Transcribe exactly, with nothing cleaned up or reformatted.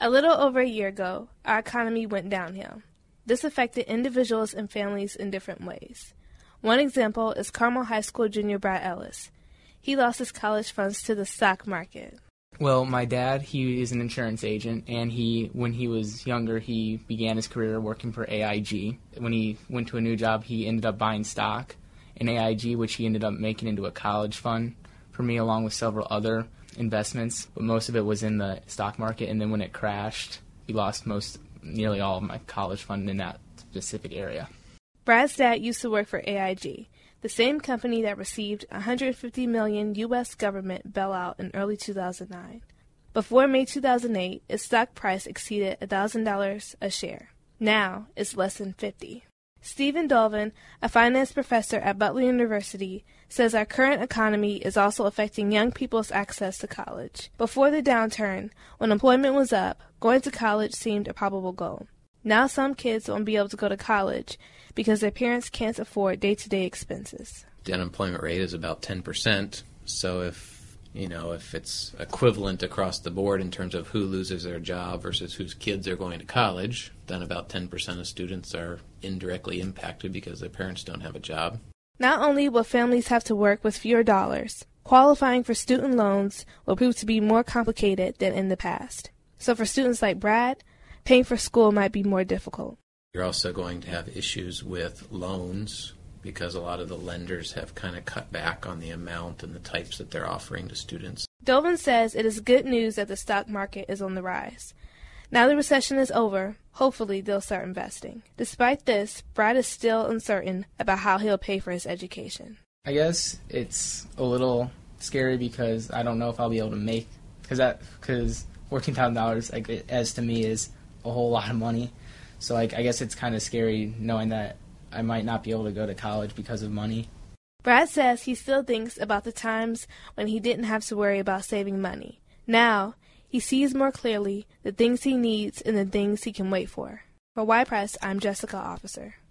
A little over a year ago, our economy went downhill. This affected individuals and families in different ways. One example is Carmel High School junior Brad Ellis. He lost his college funds to the stock market. Well, my dad, he is an insurance agent, and he, when he was younger, he began his career working for A I G. When he went to a new job, he ended up buying stock in A I G, which he ended up making into a college fund for me, along with several other investments. But most of it was in the stock market, and then when it crashed, we lost most, nearly all of my college fund in that specific area. Brad's dad used to work for A I G, the same company that received one hundred fifty million dollars U S government bailout in early two thousand nine. Before May two thousand eight, its stock price exceeded one thousand dollars a share. Now, it's less than fifty dollars. Stephen Dolvin, a finance professor at Butler University, says our current economy is also affecting young people's access to college. Before the downturn, when employment was up, going to college seemed a probable goal. Now some kids won't be able to go to college because their parents can't afford day-to-day expenses. The unemployment rate is about ten percent, so if, you know, if it's equivalent across the board in terms of who loses their job versus whose kids are going to college, then about ten percent of students are indirectly impacted because their parents don't have a job. Not only will families have to work with fewer dollars, qualifying for student loans will prove to be more complicated than in the past. So for students like Brad, paying for school might be more difficult. You're also going to have issues with loans because a lot of the lenders have kind of cut back on the amount and the types that they're offering to students. Dolvin says it is good news that the stock market is on the rise. Now the recession is over, hopefully they'll start investing. Despite this, Brad is still uncertain about how he'll pay for his education. I guess it's a little scary because I don't know if I'll be able to make, because that because fourteen thousand dollars, like, as to me, is a whole lot of money. So, like, I guess it's kind of scary knowing that I might not be able to go to college because of money. Brad says he still thinks about the times when he didn't have to worry about saving money. Now, he sees more clearly the things he needs and the things he can wait for. For Y Press, I'm Jessica Officer.